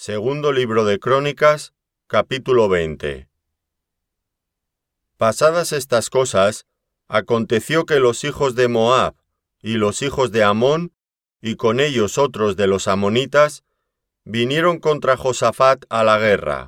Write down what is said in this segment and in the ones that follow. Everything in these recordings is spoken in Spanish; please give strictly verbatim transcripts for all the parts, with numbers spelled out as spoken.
Segundo libro de Crónicas, capítulo veinte. Pasadas estas cosas, aconteció que los hijos de Moab y los hijos de Amón, y con ellos otros de los amonitas, vinieron contra Josafat a la guerra.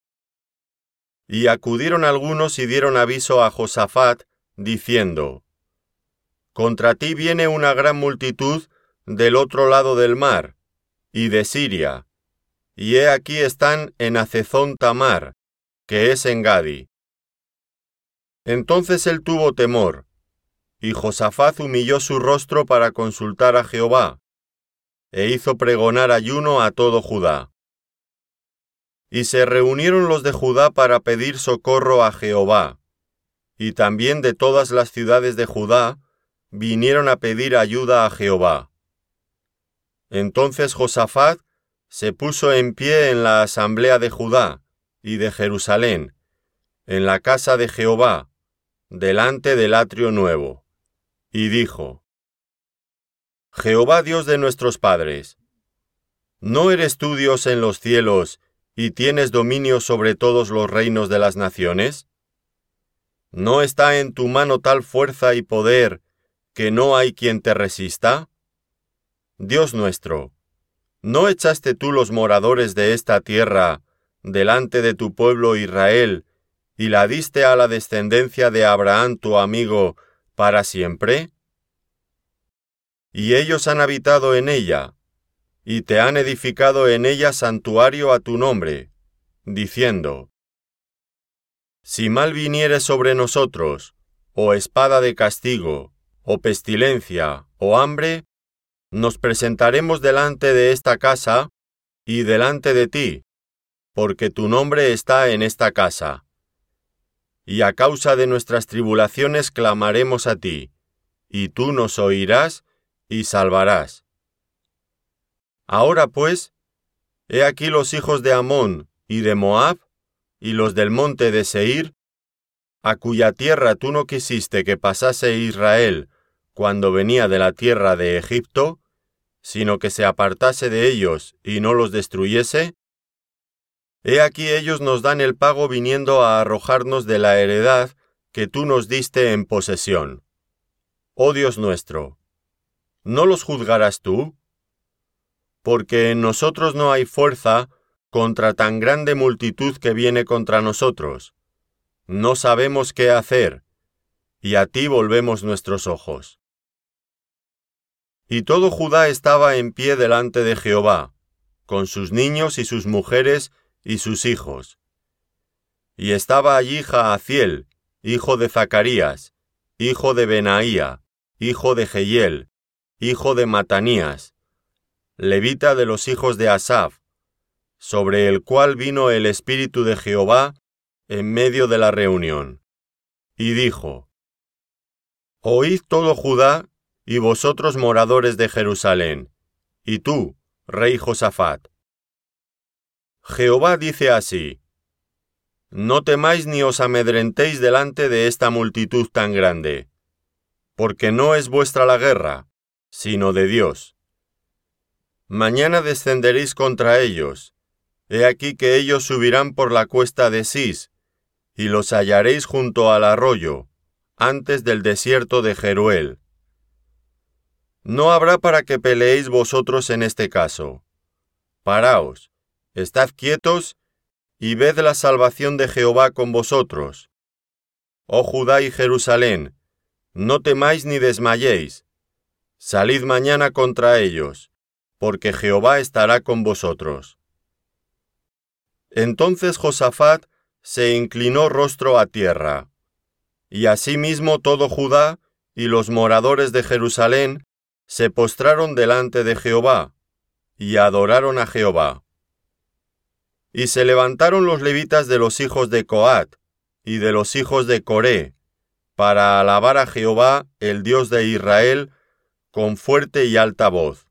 Y acudieron algunos y dieron aviso a Josafat, diciendo: Contra ti viene una gran multitud del otro lado del mar, y de Siria, y he aquí están en Hazezón Tamar, que es en Gadi. Entonces él tuvo temor, y Josafat humilló su rostro para consultar a Jehová, e hizo pregonar ayuno a todo Judá. Y se reunieron los de Judá para pedir socorro a Jehová, y también de todas las ciudades de Judá vinieron a pedir ayuda a Jehová. Entonces Josafat se puso en pie en la asamblea de Judá y de Jerusalén, en la casa de Jehová, delante del atrio nuevo, y dijo: Jehová Dios de nuestros padres, ¿no eres tú Dios en los cielos y tienes dominio sobre todos los reinos de las naciones? ¿No está en tu mano tal fuerza y poder que no hay quien te resista? Dios nuestro, ¿no echaste tú los moradores de esta tierra delante de tu pueblo Israel y la diste a la descendencia de Abraham tu amigo para siempre? Y ellos han habitado en ella, y te han edificado en ella santuario a tu nombre, diciendo: Si mal viniere sobre nosotros, o espada de castigo, o pestilencia, o hambre, nos presentaremos delante de esta casa y delante de ti, porque tu nombre está en esta casa. Y a causa de nuestras tribulaciones clamaremos a ti, y tú nos oirás y salvarás. Ahora pues, he aquí los hijos de Amón y de Moab, y los del monte de Seir, a cuya tierra tú no quisiste que pasase Israel cuando venía de la tierra de Egipto, sino que se apartase de ellos y no los destruyese. He aquí ellos nos dan el pago viniendo a arrojarnos de la heredad que tú nos diste en posesión. Oh Dios nuestro, ¿no los juzgarás tú? Porque en nosotros no hay fuerza contra tan grande multitud que viene contra nosotros. No sabemos qué hacer, y a ti volvemos nuestros ojos. Y todo Judá estaba en pie delante de Jehová, con sus niños y sus mujeres y sus hijos. Y estaba allí Jaaziel, hijo de Zacarías, hijo de Benaía, hijo de Jehiel, hijo de Matanías, levita de los hijos de Asaf, sobre el cual vino el Espíritu de Jehová en medio de la reunión. Y dijo: Oíd todo Judá, y vosotros moradores de Jerusalén, y tú, rey Josafat. Jehová dice así: No temáis ni os amedrentéis delante de esta multitud tan grande, porque no es vuestra la guerra, sino de Dios. Mañana descenderéis contra ellos, he aquí que ellos subirán por la cuesta de Sis, y los hallaréis junto al arroyo, antes del desierto de Jeruel. No habrá para que peleéis vosotros en este caso. Paraos, estad quietos, y ved la salvación de Jehová con vosotros. Oh Judá y Jerusalén, no temáis ni desmayéis. Salid mañana contra ellos, porque Jehová estará con vosotros. Entonces Josafat se inclinó rostro a tierra, y asimismo todo Judá y los moradores de Jerusalén se postraron delante de Jehová, y adoraron a Jehová. Y se levantaron los levitas de los hijos de Coat, y de los hijos de Coré, para alabar a Jehová, el Dios de Israel, con fuerte y alta voz.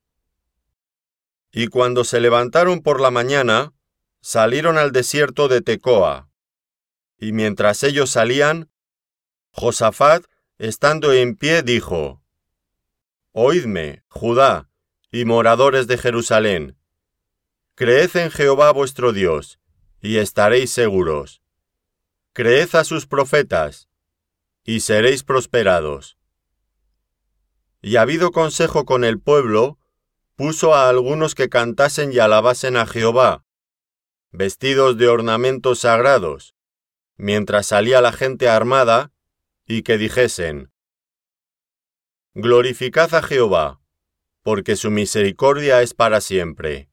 Y cuando se levantaron por la mañana, salieron al desierto de Tecoa. Y mientras ellos salían, Josafat, estando en pie, dijo: Oídme, Judá, y moradores de Jerusalén. Creed en Jehová vuestro Dios, y estaréis seguros. Creed a sus profetas, y seréis prosperados. Y habido consejo con el pueblo, puso a algunos que cantasen y alabasen a Jehová, vestidos de ornamentos sagrados, mientras salía la gente armada, y que dijesen: Glorificad a Jehová, porque su misericordia es para siempre.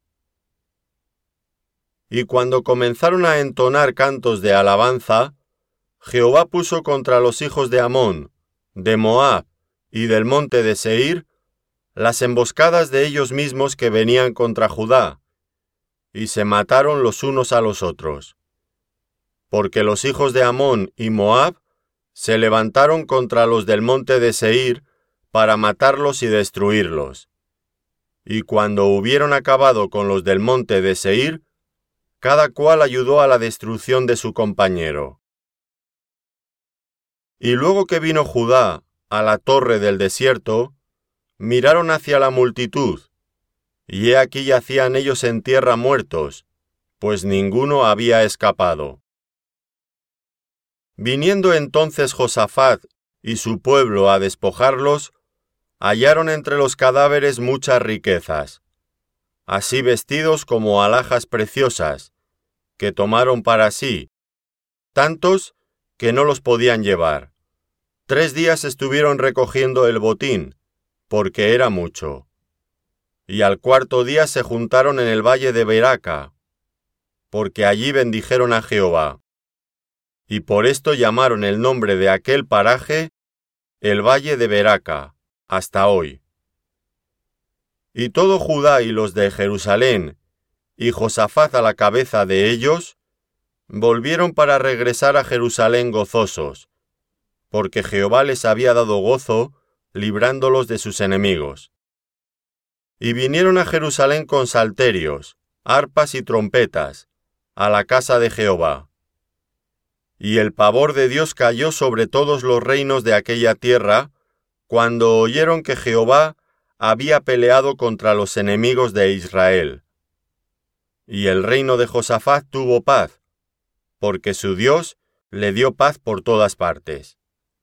Y cuando comenzaron a entonar cantos de alabanza, Jehová puso contra los hijos de Amón, de Moab y del monte de Seir, las emboscadas de ellos mismos que venían contra Judá, y se mataron los unos a los otros. Porque los hijos de Amón y Moab se levantaron contra los del monte de Seir para matarlos y destruirlos. Y cuando hubieron acabado con los del monte de Seir, cada cual ayudó a la destrucción de su compañero. Y luego que vino Judá a la torre del desierto, miraron hacia la multitud, y he aquí yacían ellos en tierra muertos, pues ninguno había escapado. Viniendo entonces Josafat y su pueblo a despojarlos, hallaron entre los cadáveres muchas riquezas, así vestidos como alhajas preciosas, que tomaron para sí, tantos que no los podían llevar. Tres días estuvieron recogiendo el botín, porque era mucho. Y al cuarto día se juntaron en el valle de Beraca, porque allí bendijeron a Jehová. Y por esto llamaron el nombre de aquel paraje el valle de Beraca, hasta hoy. Y todo Judá y los de Jerusalén, y Josafat a la cabeza de ellos, volvieron para regresar a Jerusalén gozosos, porque Jehová les había dado gozo, librándolos de sus enemigos. Y vinieron a Jerusalén con salterios, arpas y trompetas, a la casa de Jehová. Y el pavor de Dios cayó sobre todos los reinos de aquella tierra, cuando oyeron que Jehová había peleado contra los enemigos de Israel. Y el reino de Josafat tuvo paz, porque su Dios le dio paz por todas partes.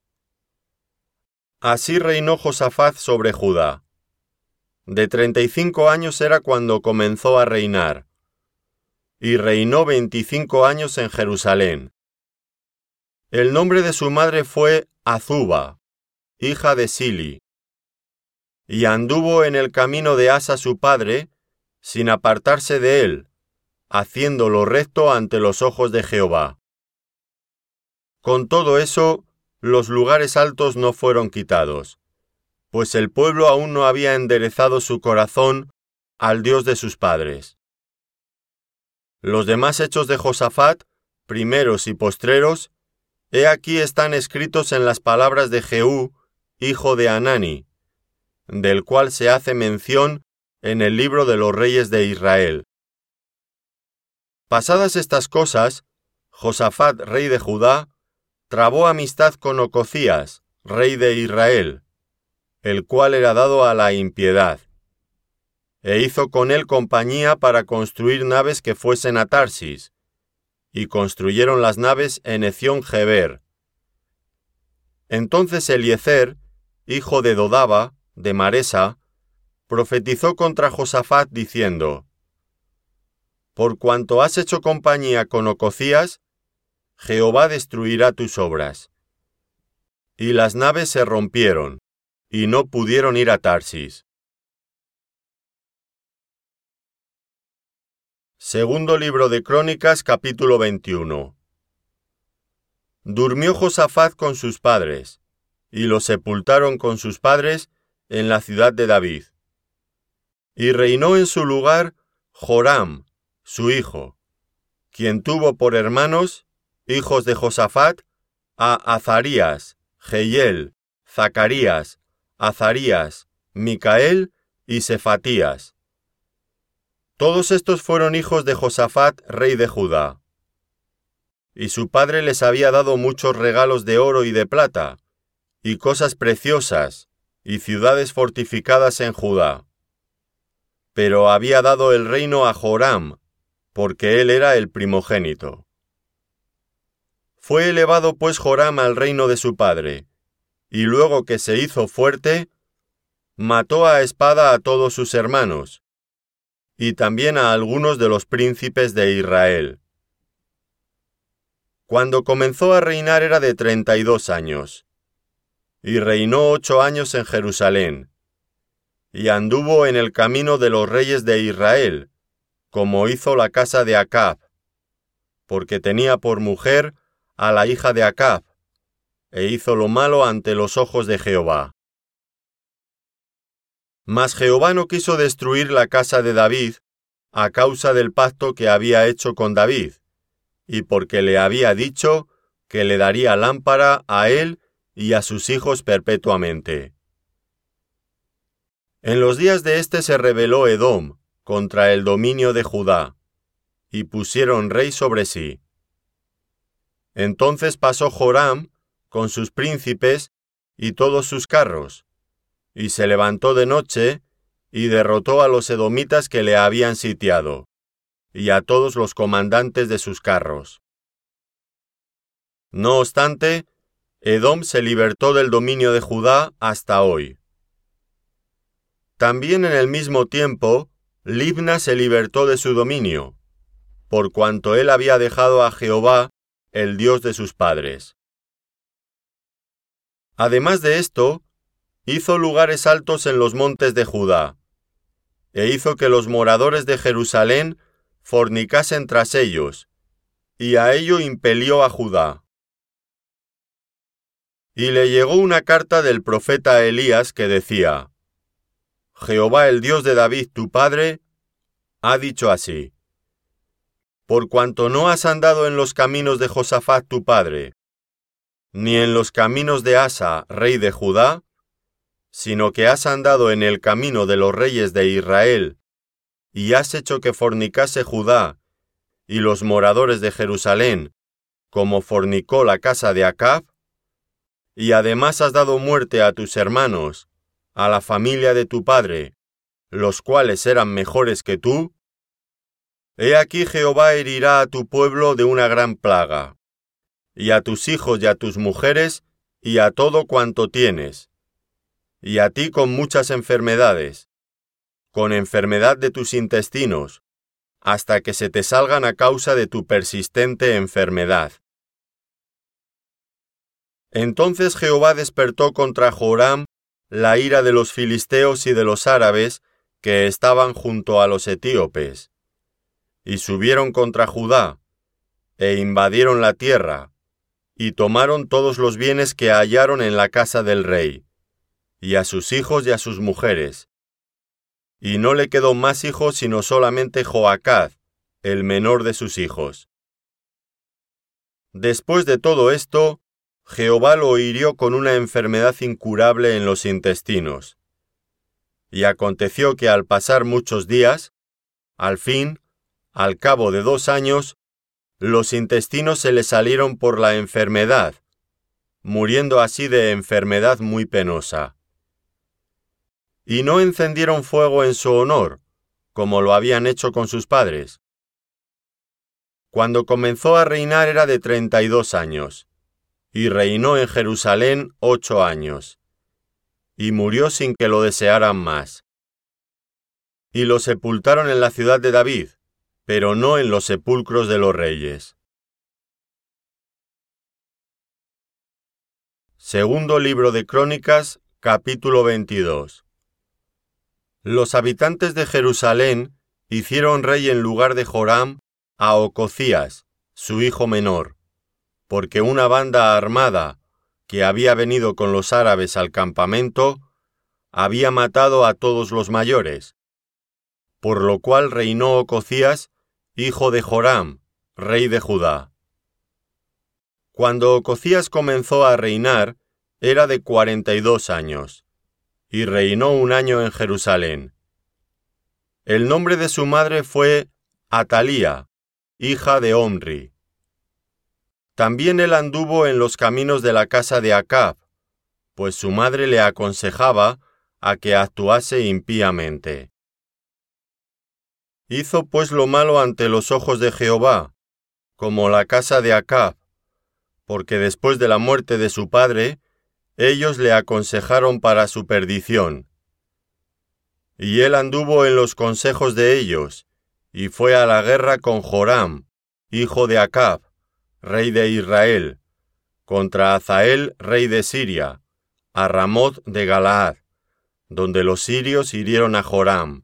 Así reinó Josafat sobre Judá. De treinta y cinco años era cuando comenzó a reinar, y reinó veinticinco años en Jerusalén. El nombre de su madre fue Azuba, hija de Sili, y anduvo en el camino de Asa su padre, sin apartarse de él, haciendo lo recto ante los ojos de Jehová. Con todo eso, los lugares altos no fueron quitados, pues el pueblo aún no había enderezado su corazón al Dios de sus padres. Los demás hechos de Josafat, primeros y postreros, he aquí están escritos en las palabras de Jehú, hijo de Hanani, del cual se hace mención en el libro de los reyes de Israel. Pasadas estas cosas, Josafat, rey de Judá, trabó amistad con Ococías, rey de Israel, el cual era dado a la impiedad, e hizo con él compañía para construir naves que fuesen a Tarsis, y construyeron las naves en Ezión-Geber. Entonces Eliezer, hijo de Dodaba, de Maresa, profetizó contra Josafat diciendo: Por cuanto has hecho compañía con Ococías, Jehová destruirá tus obras. Y las naves se rompieron, y no pudieron ir a Tarsis. Segundo libro de Crónicas, capítulo veintiuno. Durmió Josafat con sus padres, y lo sepultaron con sus padres en la ciudad de David. Y reinó en su lugar Joram, su hijo, quien tuvo por hermanos, hijos de Josafat, a Azarías, Jehiel, Zacarías, Azarías, Micael y Sefatías. Todos estos fueron hijos de Josafat, rey de Judá. Y su padre les había dado muchos regalos de oro y de plata, y cosas preciosas, y ciudades fortificadas en Judá. pero había dado el reino a Joram, porque él era el primogénito. Fue elevado pues Joram al reino de su padre, y luego que se hizo fuerte, mató a espada a todos sus hermanos, y también a algunos de los príncipes de Israel. Cuando comenzó a reinar era de treinta y dos años, y reinó ocho años en Jerusalén, y anduvo en el camino de los reyes de Israel, como hizo la casa de Acab, porque tenía por mujer a la hija de Acab, e hizo lo malo ante los ojos de Jehová. Mas Jehová no quiso destruir la casa de David a causa del pacto que había hecho con David, y porque le había dicho que le daría lámpara a él y a sus hijos perpetuamente. En los días de éste se rebeló Edom contra el dominio de Judá, y pusieron rey sobre sí. Entonces pasó Joram con sus príncipes y todos sus carros, y se levantó de noche y derrotó a los edomitas que le habían sitiado, y a todos los comandantes de sus carros. No obstante, Edom se libertó del dominio de Judá hasta hoy. También en el mismo tiempo, Libna se libertó de su dominio, por cuanto él había dejado a Jehová, el Dios de sus padres. Además de esto, hizo lugares altos en los montes de Judá, e hizo que los moradores de Jerusalén fornicasen tras ellos, y a ello impelió a Judá. Y le llegó una carta del profeta Elías que decía: Jehová el Dios de David tu padre ha dicho así: por cuanto no has andado en los caminos de Josafat tu padre, ni en los caminos de Asa, rey de Judá, sino que has andado en el camino de los reyes de Israel, y has hecho que fornicase Judá y los moradores de Jerusalén, como fornicó la casa de Acab, y además has dado muerte a tus hermanos, a la familia de tu padre, los cuales eran mejores que tú, he aquí Jehová herirá a tu pueblo de una gran plaga, y a tus hijos y a tus mujeres, y a todo cuanto tienes, y a ti con muchas enfermedades, con enfermedad de tus intestinos, hasta que se te salgan a causa de tu persistente enfermedad. Entonces Jehová despertó contra Joram la ira de los filisteos y de los árabes que estaban junto a los etíopes, y subieron contra Judá, e invadieron la tierra, y tomaron todos los bienes que hallaron en la casa del rey, y a sus hijos y a sus mujeres. Y no le quedó más hijos sino solamente Joacaz, el menor de sus hijos. Después de todo esto, Jehová lo hirió con una enfermedad incurable en los intestinos. Y aconteció que al pasar muchos días, al fin, al cabo de dos años, los intestinos se le salieron por la enfermedad, muriendo así de enfermedad muy penosa. Y no encendieron fuego en su honor, como lo habían hecho con sus padres. Cuando comenzó a reinar era de treinta y dos años, y reinó en Jerusalén ocho años, y murió sin que lo desearan más. Y lo sepultaron en la ciudad de David, pero no en los sepulcros de los reyes. Segundo libro de Crónicas, capítulo veintidós. Los habitantes de Jerusalén hicieron rey en lugar de Joram a Ococías, su hijo menor, porque una banda armada que había venido con los árabes al campamento había matado a todos los mayores, por lo cual reinó Ococías, hijo de Joram, rey de Judá. Cuando Ococías comenzó a reinar, era de cuarenta y dos años, y reinó un año en Jerusalén. El nombre de su madre fue Atalía, hija de Omri. También él anduvo en los caminos de la casa de Acab, pues su madre le aconsejaba a que actuase impíamente. Hizo pues lo malo ante los ojos de Jehová, como la casa de Acab, porque después de la muerte de su padre, ellos le aconsejaron para su perdición. Y él anduvo en los consejos de ellos, y fue a la guerra con Joram, hijo de Acab, rey de Israel, contra Hazael, rey de Siria, a Ramoth de Galaad, donde los sirios hirieron a Joram.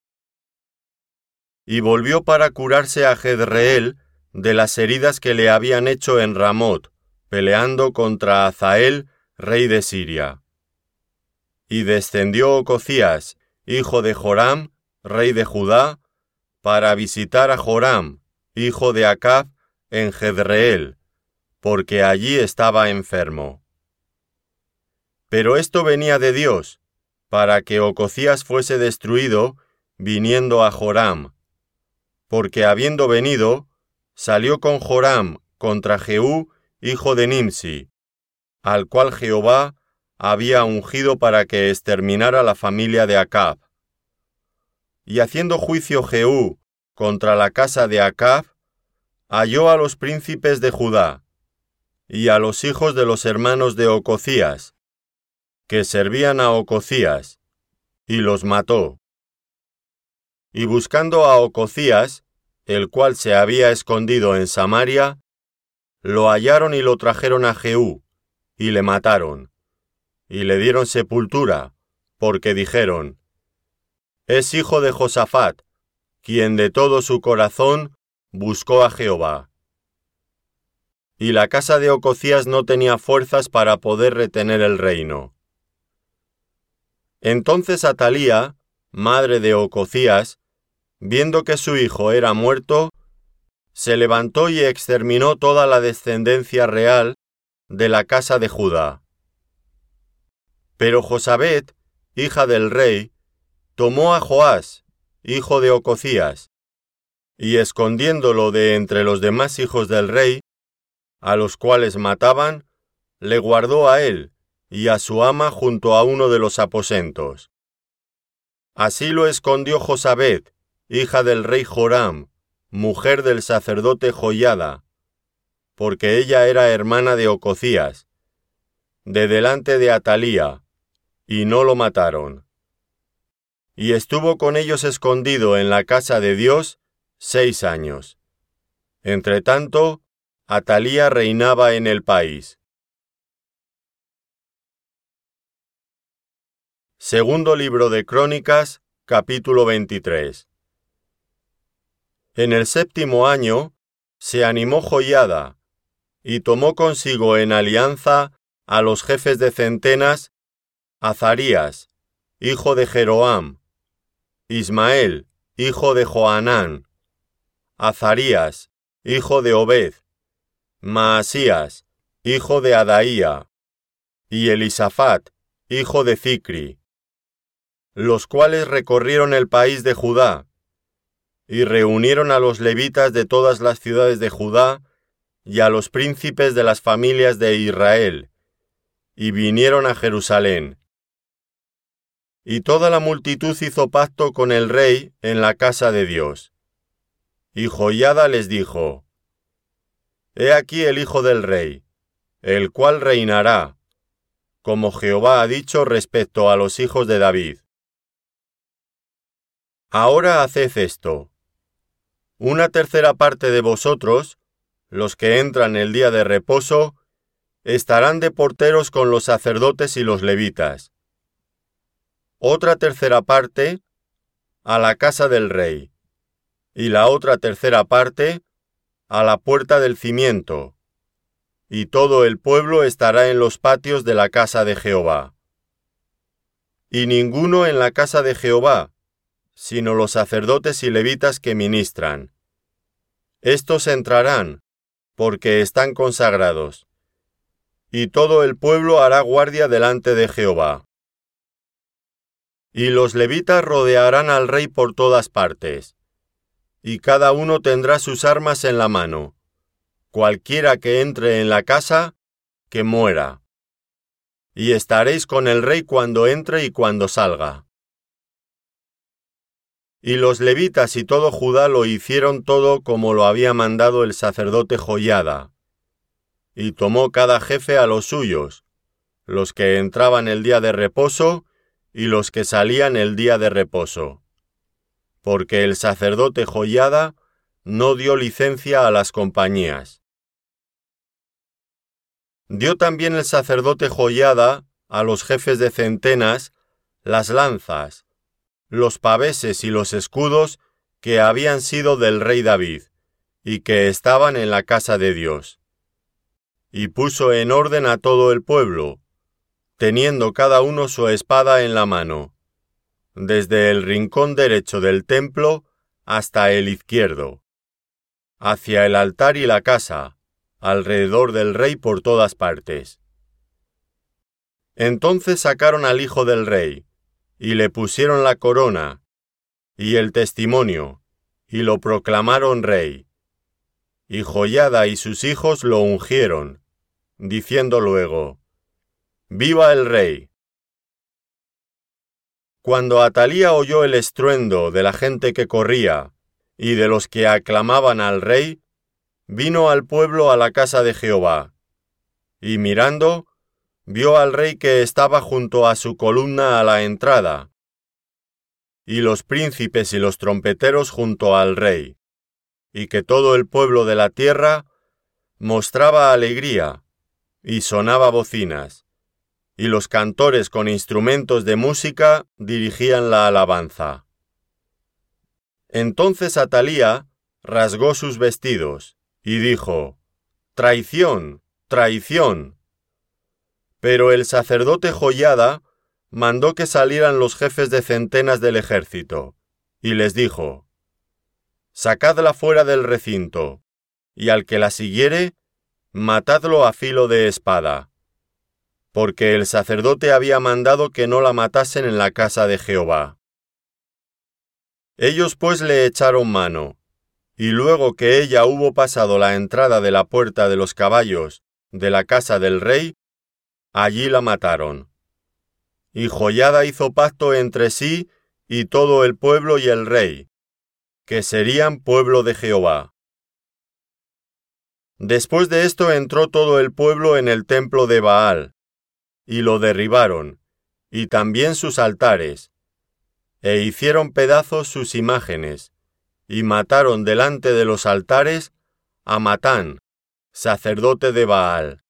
Y volvió para curarse a Jezreel de las heridas que le habían hecho en Ramoth, peleando contra Hazael, rey de Siria. Y descendió Ocozías, hijo de Joram, rey de Judá, para visitar a Joram, hijo de Acab, en Jezreel, porque allí estaba enfermo. Pero esto venía de Dios, para que Ocozías fuese destruido, viniendo a Joram, porque habiendo venido, salió con Joram contra Jehú, hijo de Nimsi, al cual Jehová había ungido para que exterminara la familia de Acab. Y haciendo juicio Jehú contra la casa de Acab, halló a los príncipes de Judá, y a los hijos de los hermanos de Ocozías, que servían a Ocozías, y los mató. Y buscando a Ocozías, el cual se había escondido en Samaria, lo hallaron y lo trajeron a Jehú, y le mataron, y le dieron sepultura, porque dijeron: es hijo de Josafat, quien de todo su corazón buscó a Jehová. Y la casa de Ocozías no tenía fuerzas para poder retener el reino. Entonces Atalía, madre de Ocozías, viendo que su hijo era muerto, se levantó y exterminó toda la descendencia real de la casa de Judá. Pero Josabet, hija del rey, tomó a Joás, hijo de Ocozías, y escondiéndolo de entre los demás hijos del rey, a los cuales mataban, le guardó a él y a su ama junto a uno de los aposentos. Así lo escondió Josabet, hija del rey Joram, mujer del sacerdote Joiada, porque ella era hermana de Ocozías, de delante de Atalía, y no lo mataron. Y estuvo con ellos escondido en la casa de Dios seis años. Entretanto, Atalía reinaba en el país. Segundo libro de Crónicas, capítulo veintitrés. En el séptimo año, se animó Joiada, y tomó consigo en alianza a los jefes de centenas, Azarías, hijo de Jeroam, Ismael, hijo de Johanán, Azarías, hijo de Obed, Maasías, hijo de Adaía, y Elisafat, hijo de Zicri, los cuales recorrieron el país de Judá, y reunieron a los levitas de todas las ciudades de Judá, y a los príncipes de las familias de Israel, y vinieron a Jerusalén. Y toda la multitud hizo pacto con el rey en la casa de Dios. Y Joiada les dijo: He aquí el hijo del rey, el cual reinará, como Jehová ha dicho respecto a los hijos de David. Ahora haced esto: una tercera parte de vosotros, los que entran el día de reposo, estarán de porteros con los sacerdotes y los levitas. Otra tercera parte, a la casa del rey, y la otra tercera parte, a la puerta del cimiento, y todo el pueblo estará en los patios de la casa de Jehová. Y ninguno en la casa de Jehová, sino los sacerdotes y levitas que ministran. Estos entrarán, porque están consagrados, y todo el pueblo hará guardia delante de Jehová. Y los levitas rodearán al rey por todas partes, y cada uno tendrá sus armas en la mano. Cualquiera que entre en la casa, que muera. Y estaréis con el rey cuando entre y cuando salga. Y los levitas y todo Judá lo hicieron todo como lo había mandado el sacerdote Joiada. Y tomó cada jefe a los suyos, los que entraban el día de reposo y los que salían el día de reposo. Porque el sacerdote Joiada no dio licencia a las compañías. Dio también el sacerdote Joiada a los jefes de centenas las lanzas, los paveses y los escudos que habían sido del rey David, y que estaban en la casa de Dios. Y puso en orden a todo el pueblo, teniendo cada uno su espada en la mano, desde el rincón derecho del templo hasta el izquierdo, hacia el altar y la casa, alrededor del rey por todas partes. Entonces sacaron al hijo del rey, y le pusieron la corona, y el testimonio, y lo proclamaron rey. Y Joiada y sus hijos lo ungieron, diciendo luego: ¡Viva el rey! Cuando Atalía oyó el estruendo de la gente que corría, y de los que aclamaban al rey, vino al pueblo a la casa de Jehová, y mirando, vio al rey que estaba junto a su columna a la entrada, y los príncipes y los trompeteros junto al rey, y que todo el pueblo de la tierra mostraba alegría, y sonaba bocinas, y los cantores con instrumentos de música dirigían la alabanza. Entonces Atalía rasgó sus vestidos, y dijo: ¡Traición! ¡Traición! Pero el sacerdote Joiada mandó que salieran los jefes de centenas del ejército, y les dijo: Sacadla fuera del recinto, y al que la siguiere, matadlo a filo de espada, porque el sacerdote había mandado que no la matasen en la casa de Jehová. Ellos pues le echaron mano, y luego que ella hubo pasado la entrada de la puerta de los caballos de la casa del rey, allí la mataron. Y Joiada hizo pacto entre sí y todo el pueblo y el rey, que serían pueblo de Jehová. Después de esto entró todo el pueblo en el templo de Baal, y lo derribaron, y también sus altares, e hicieron pedazos sus imágenes, y mataron delante de los altares a Matán, sacerdote de Baal.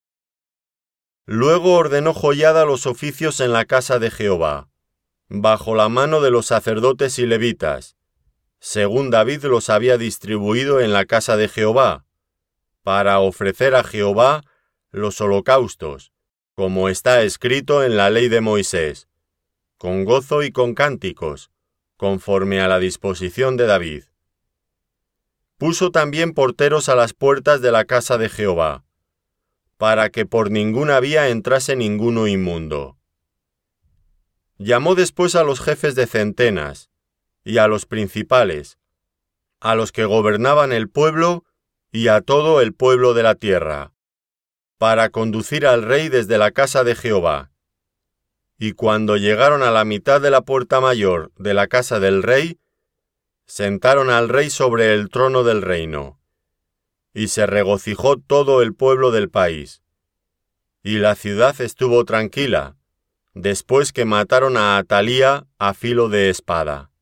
Luego ordenó Joiada los oficios en la casa de Jehová, bajo la mano de los sacerdotes y levitas, según David los había distribuido en la casa de Jehová, para ofrecer a Jehová los holocaustos, como está escrito en la ley de Moisés, con gozo y con cánticos, conforme a la disposición de David. Puso también porteros a las puertas de la casa de Jehová, para que por ninguna vía entrase ninguno inmundo. Llamó después a los jefes de centenas, y a los principales, a los que gobernaban el pueblo, y a todo el pueblo de la tierra, para conducir al rey desde la casa de Jehová. Y cuando llegaron a la mitad de la puerta mayor de la casa del rey, sentaron al rey sobre el trono del reino, y se regocijó todo el pueblo del país. Y la ciudad estuvo tranquila, después que mataron a Atalía a filo de espada.